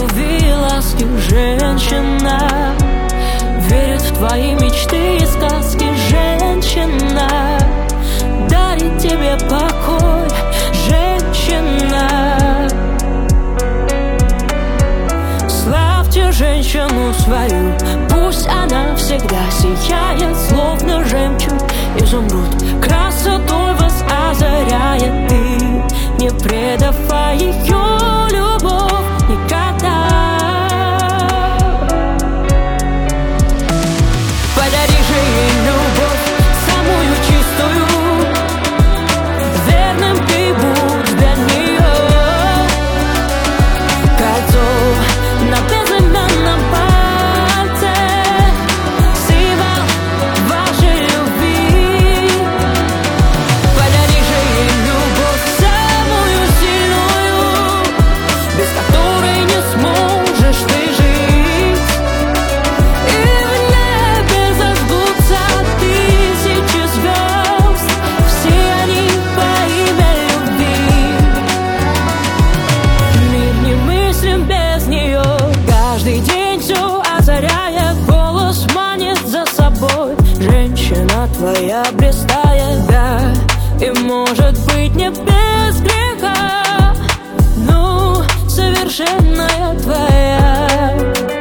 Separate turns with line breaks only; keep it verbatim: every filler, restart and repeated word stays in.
любви и ласки женщина, верит в твои мечты и сказки женщина, дарит тебе покой женщина. Славьте женщину свою, пусть она всегда сияет, словно жемчуг, изумруд, красотой вас озаряет, ты не предавай ее любовь никогда. Подари же ей любовь, самую чистую, верным ты будь для нее. Кольцо на безымянном пальце, символ вашей любви. Подари же ей любовь, самую сильную, без которой не сможешь ты жить. И в небе зажгутся тысячи звезд, все они во имя любви. Мир немыслим без нее, каждый день все озаряя, голос манит за собой. Женщина твоя блистает, да, и может быть не без греха, ну, совершенная твоя.